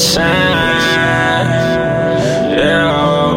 shine. Yeah,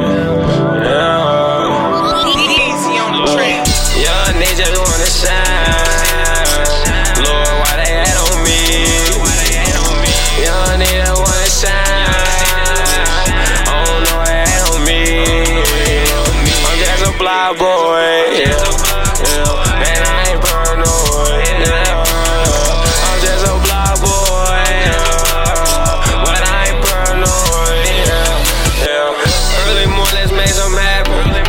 yeah. Easy on the track. Young niggas just wanna shine. Lord, why they hate on me? Young niggas wanna shine. I don't know why they hate on me. I'm just a block boy. Yeah, yeah. And I ain't paranoid. Yeah. I'm just a block boy. Yeah. But I ain't paranoid. Yeah, yeah. Early morning, let's make some happen.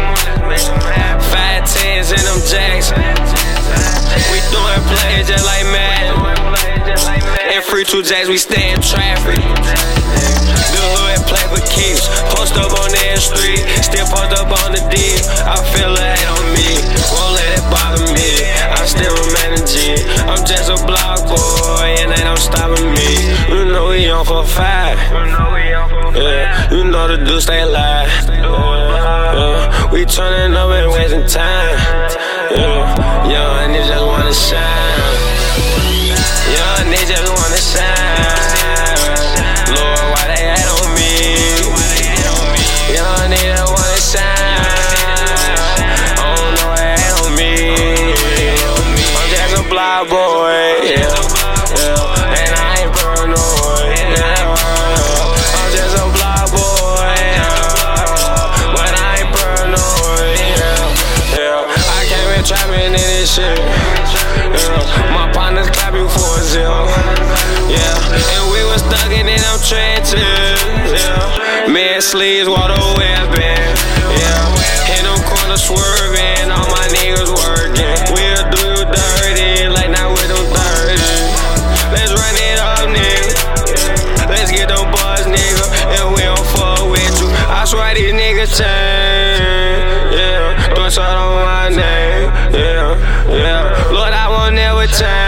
5 10s in them jacks. We doing plays just like Madden. And free 2 jacks, we stay in traffic. The hood play for keeps. Post up on the street, still post up on the D. I feel it hate on me, won't let it bother me. I still remain a G. I'm just a block boy, and they don't stopping me. You know we on for 5. Yeah, you know the dude stay alive. Yeah, we turning up and wasting time. Yeah, young niggas just wanna shine. Young niggas just wanna shine. Lord, why they hate on me? Young niggas wanna shine. I don't know why they hate on me. I'm just a block boy. Yeah, yeah. And I ain't paranoid. Yeah, I'm just a block boy. Yeah, but I ain't paranoid. Yeah, yeah. I came in trapping in this shit. Yeah. My partners clap you for a zero. Yeah, and we was stuck in them trenches. Yeah, man sleeves, water weapon. Yeah, in them corners swerving, all my niggas working. We'll do you dirty, like now with them 30. Let's run it up, nigga. Let's get them buzz, nigga. And we don't fuck with you. I swear these niggas change. Yeah, don't shut on my name. Yeah, yeah. Lord, I won't never change.